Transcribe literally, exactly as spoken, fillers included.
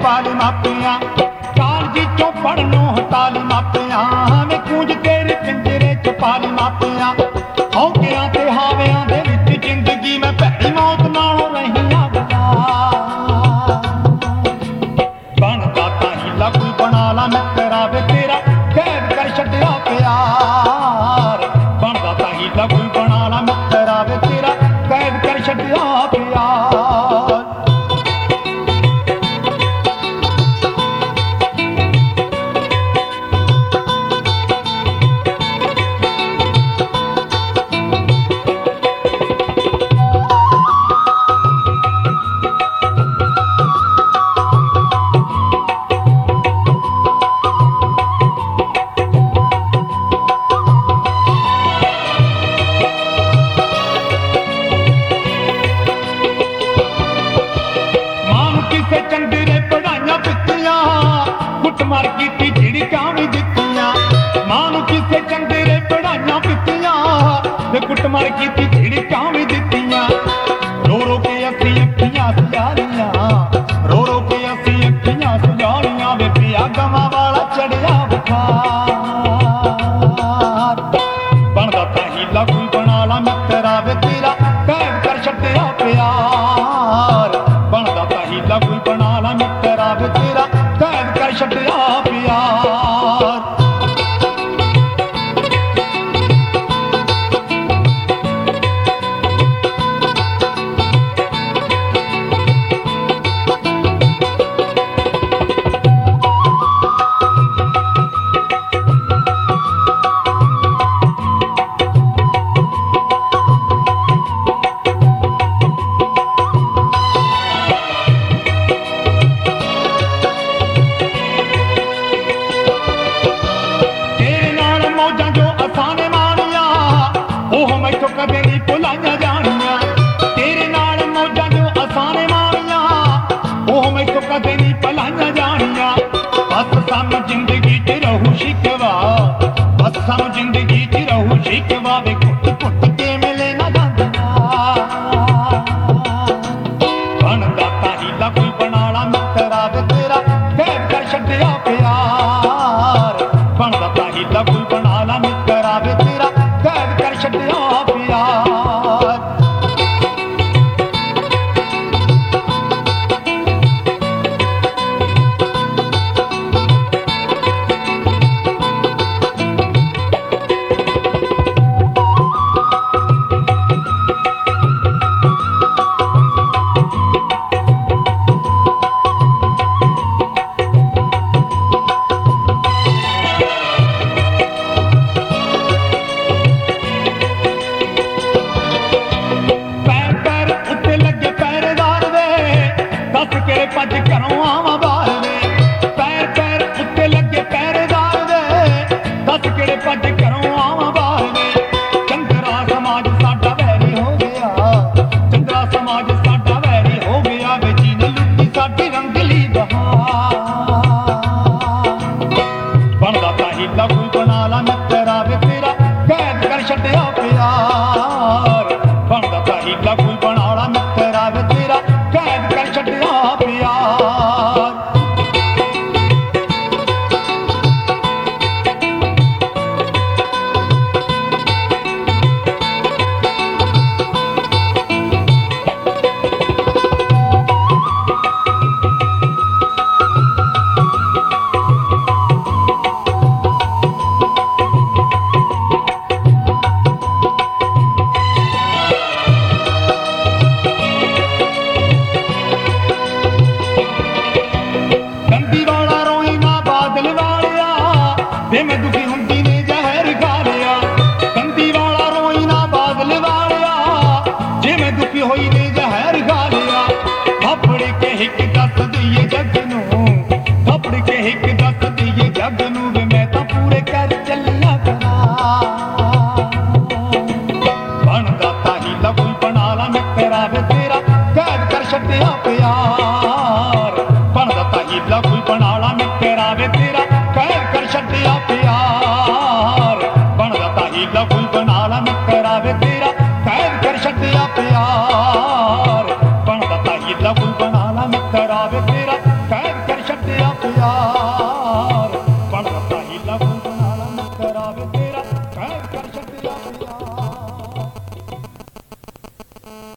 ਵਾਲੇ ਮਾਪਿਆਂ, ਕਾਲਜੀ ਚੋਂ ਪੜਨੋਂ ਹਟਾ ਲਈ ਮਾਪਿਆਂ ਵੇ ਕੂੰਜ ਤੇਰੇ ਪਿੰਜਰੇ ਚ ਪਾ ਲਈ ਮਾਪਿਆਂ। ਹੌਕਿਆਂ ਤੇ ਹਾਵਿਆਂ ਦੇ ਵਿੱਚ ਜ਼ਿੰਦਗੀ ਮੈਂ ਭੈੜੀ ਮੌਤ ਨਾਲੋਂ ਰਹੀਆਂ ਗੱਲਾਂ। ਬਣਦਾ ਤਾਂ ਹੀਲਾ ਕੋਈ ਬਣਾ ਲਾ ਮਿੱਤਰਾ ਵੇ ਤੇਰਾ ਕੈਦ ਕਰ ਛੱਡਿਆ ਪਿਆਰ। ਬਣਦਾ ਤਾਂ ਹੀਲਾ ਕੋਈ ਬਣਾ ਲਾ ਮਿੱਤਰਾ ਵੇ ਤੇਰਾ ਕੈਦ ਕਰ ਛੱਡਿਆ ਪਿਆਰ। ਕੁੱਟਮਾਰ ਕੀਤੀ ਝਿੜਕਾਂ ਵੀ ਦਿੱਤੀਆਂ, ਮਾਂ ਨੂੰ ਕਿਸੇ ਚੰਗੇ ਨੇ ਪੜ੍ਹਾਈਆਂ ਦਿੱਤੀਆਂ ਤੇ ਕੁੱਟਮਾਰ ਕੀਤੀ ਝਿੜਕਾਂ ਵੀ ਦਿੱਤੀਆਂ। ਰੋ ਰੋ ਕੇ ਅਸੀਂ ਅੱਖੀਆਂ ਸੁਜਾਲੀਆਂ, ਰੋ ਰੋ ਕੇ ਅਸੀਂ ਅੱਖੀਆਂ ਸੁਜਾਲੀਆਂ ਵੇ ਪਿਆ ਗਵਾਂ ਵਾਲਾ ਚੜਿਆ ਬੁਖਾਰ। ਬਣਦਾ ਤਾਂ ਹੀਲਾ ਕੋਈ ਬਣਾ ਲਾ ਮਿੱਤਰਾ ਵੇ ਤੇਰਾ ਕੈਦ ਕਰ ਛੱਡਿਆ ਪਿਆਰ। ਬਣਦਾ ਤਾਂ ਹੀਲਾ ਕੋਈ ਬਣਾ ਲਾ ਮਿੱਤਰਾ ਵੇ ਤੇਰਾ ਕੈਦ ਕਰ ਛੱਡਿਆ ਪਿਆਰ। ਮੈਥੋਂ ਕਦੇ ਨਹੀਂ ਭੁਲਾਈਆਂ ਜਾਣੀਆਂ, ਤੇਰੇ ਨਾਲ ਮੌਜਾਂ ਜੋ ਅਸਾਂ ਨੇ ਮਾਣੀਆਂ ਉਹ ਮੈਥੋਂ ਕਦੇ ਨਹੀਂ ਭੁਲਾਈਆਂ ਜਾਣੀਆਂ। ਬਸ ਸਾਨੂੰ ਜ਼ਿੰਦਗੀ 'ਚ ਰਹੂ ਸ਼ਿਕਵਾ, ਬਸ ਸਾਨੂੰ ਜ਼ਿੰਦਗੀ 'ਚ ਰਹੂ ਸ਼ਿਕਵਾ ਵੇ ਘੁੱਟ ਘੁੱਟ ਕੇ ਮਿਲੇ ਨਾ ਜਾਂਦੀਆਂ। ਬਣਦਾ ਤਾਂ ਹੀਲਾ ਕੋਈ ਬਣਾ ਲਾ ਮਿੱਤਰਾ ਵੇ ਤੇਰਾ ਕੈਦ ਕਰ ਛੱਡਿਆ ਪਿਆਰ। ਬਣਦਾ ਤਾਂ ਹੀਲਾ ਕੋਈ ਬਣਾ ਲਾ ਮਿੱਤਰਾ ਵੇ ਤੇਰਾ ਕੈਦ ਕਰ ਛੱਡਿਆ ਪਿਆਰ। ਕਿਹੜੇ ਭੱਜ ਘਰੋਂ ਆਵਾਂ ਬਾਹਰ ਵੇ, ਪੈਰ ਪੈਰ ਉੱਤੇ ਲੱਗੇ ਪਹਿਰੇਦਾਰ ਵੇ, ਦੱਸ ਕਿਹੜੇ ਭੱਜ ਘਰੋਂ ਆਵਾਂ ਬਾਹਰ ਵੇ। ਚੰਦਰਾ ਸਮਾਜ ਸਾਡਾ ਵੈਰੀ ਹੋ ਗਿਆ, ਚੰਦਰਾ ਸਮਾਜ ਸਾਡਾ ਵੈਰੀ ਹੋ ਗਿਆ ਵੇ ਜੀਨ ਲੁੱਟੀ ਸਾਡੀ ਰੰਗਲੀ ਬਹਾਰ। ਬਣਦਾ ਤਾਂ ਹੀਲਾ ਕੋਈ ਬਣਾ ਲਾ ਮਿੱਤਰਾ ਵੇ ਤੇਰਾ ਕੈਦ ਕਰ ਛੱਡਿਆ ਪਿਆਰ। ਬਣਦਾ ਤਾਂ ਹੀਲਾ ਕੋਈ ਬਣਾ ਲਾ ਮਿੱਤਰਾ ਵੇ ਤੇਰਾ ਕੈਦ ਕਰ ਛੱਡਿਆ।